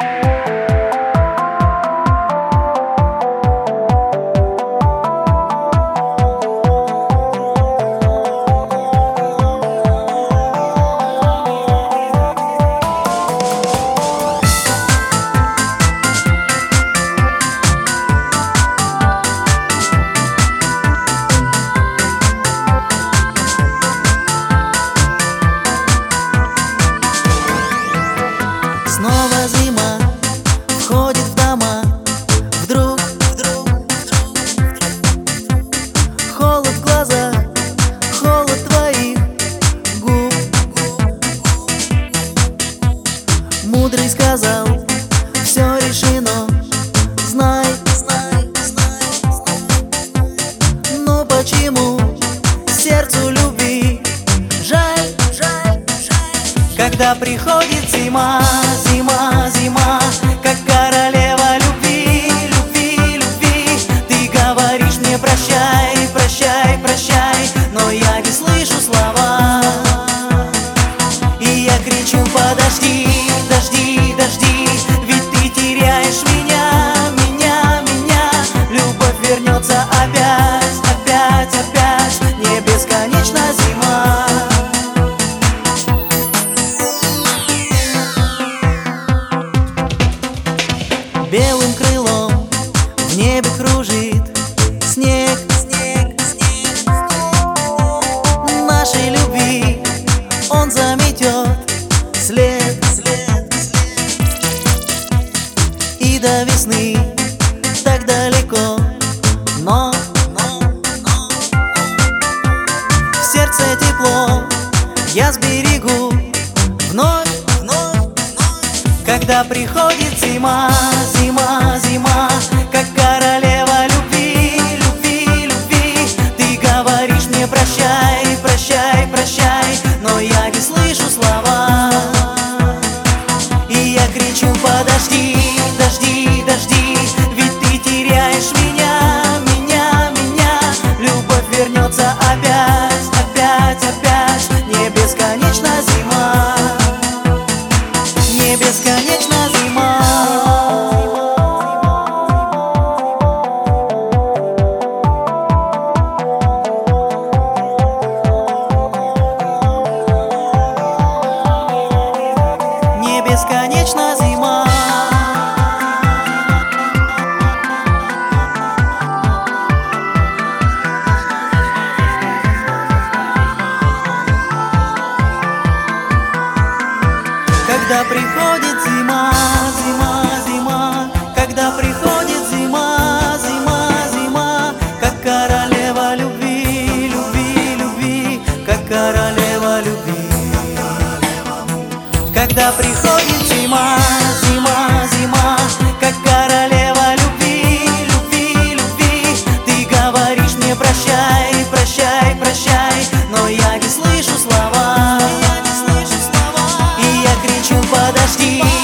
Снова зима входит в дома. Вдруг холод в глазах, холод твоих губ. Мудрый сказал: все решено, знай. Но почему сердцу любви жаль, когда приходит зима? Зима, как королева любви, любви. Ты говоришь мне прощай, прощай, но я не слышу слова. И я кричу: подожди, дожди, ведь ты теряешь меня. Любовь вернется опять, не бесконечна зима. Белым крылом в небе кружит снег нашей любви, он заметет след. И до весны так далеко, но в сердце тепло я сберегу вновь. Когда приходит зима, как королева любви, любви. Ты говоришь мне прощай, но я не слышу слова. И я кричу: подожди, дожди, ведь ты теряешь меня. Любовь вернется опять, не бесконечна зима. Не бесконечна зима. Не бесконечна зима. Когда приходит зима, когда приходит зима, как королева любви, любви, как королева любви. Когда приходит зима, как королева любви, любви. Ты говоришь мне прощай, но я не слышу слова. И я кричу: подожди,